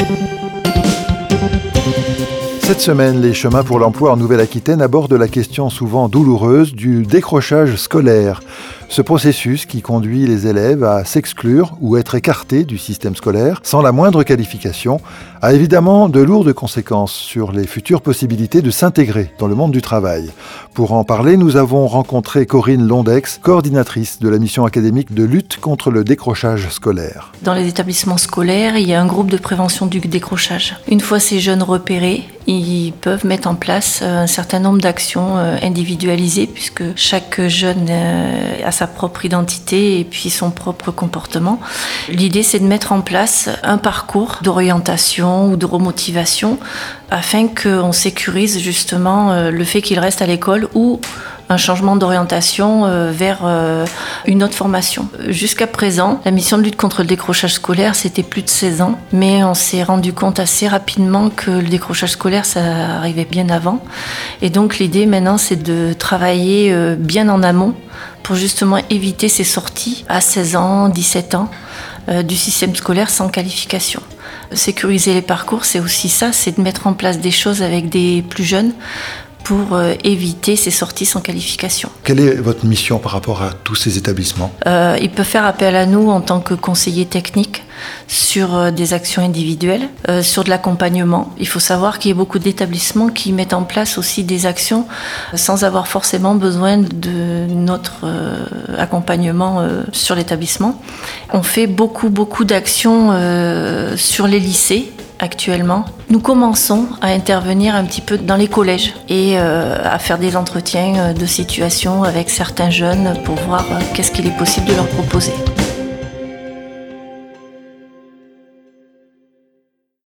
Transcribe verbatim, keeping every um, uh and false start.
Cette semaine, les chemins pour l'emploi en Nouvelle-Aquitaine abordent la question souvent douloureuse du décrochage scolaire. Ce processus qui conduit les élèves à s'exclure ou être écartés du système scolaire sans la moindre qualification a évidemment de lourdes conséquences sur les futures possibilités de s'intégrer dans le monde du travail. Pour en parler, nous avons rencontré Corinne Londex, coordinatrice de la mission académique de lutte contre le décrochage scolaire. Dans les établissements scolaires, il y a un groupe de prévention du décrochage. Une fois ces jeunes repérés, ils peuvent mettre en place un certain nombre d'actions individualisées puisque chaque jeune a sa propre identité et puis son propre comportement. L'idée, c'est de mettre en place un parcours d'orientation ou de remotivation afin qu'on sécurise justement le fait qu'il reste à l'école ou un changement d'orientation vers une autre formation. Jusqu'à présent, la mission de lutte contre le décrochage scolaire, c'était plus de seize ans, mais on s'est rendu compte assez rapidement que le décrochage scolaire, ça arrivait bien avant. Et donc l'idée maintenant, c'est de travailler bien en amont pour justement éviter ces sorties à seize ans, dix-sept ans du système scolaire sans qualification. Sécuriser les parcours, c'est aussi ça, c'est de mettre en place des choses avec des plus jeunes pour euh, éviter ces sorties sans qualification. Quelle est votre mission par rapport à tous ces établissements ? euh, Ils peuvent faire appel à nous en tant que conseillers techniques sur euh, des actions individuelles, euh, sur de l'accompagnement. Il faut savoir qu'il y a beaucoup d'établissements qui mettent en place aussi des actions sans avoir forcément besoin de notre euh, accompagnement euh, sur l'établissement. On fait beaucoup, beaucoup d'actions euh, sur les lycées. Actuellement, nous commençons à intervenir un petit peu dans les collèges et euh, à faire des entretiens de situation avec certains jeunes pour voir euh, qu'est-ce qu'il est possible de leur proposer.